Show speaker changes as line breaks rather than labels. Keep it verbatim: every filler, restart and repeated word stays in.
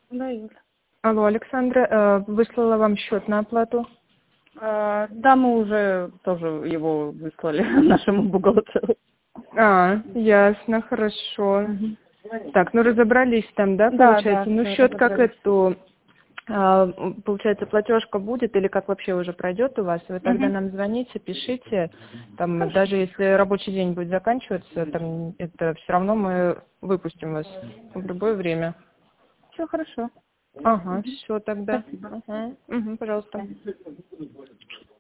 Да, Юля.
Алло, Александра, э, выслала вам счет на оплату?
А, да, мы уже тоже его выслали нашему бухгалтеру.
А, ясно, хорошо.
Мгм.
Так, ну разобрались там, да,
Да, да,
получается? Ну,
всё,
счет как
разобрались.
эту, а, получается, платежка будет или как вообще уже пройдет у вас? Вы тогда
Мгм.
нам звоните, пишите. Там,
Хорошо.
даже если рабочий день будет заканчиваться, там, это все равно мы выпустим вас в любое время.
Все хорошо.
Ага, все тогда.
Спасибо.
Ага, угу, пожалуйста.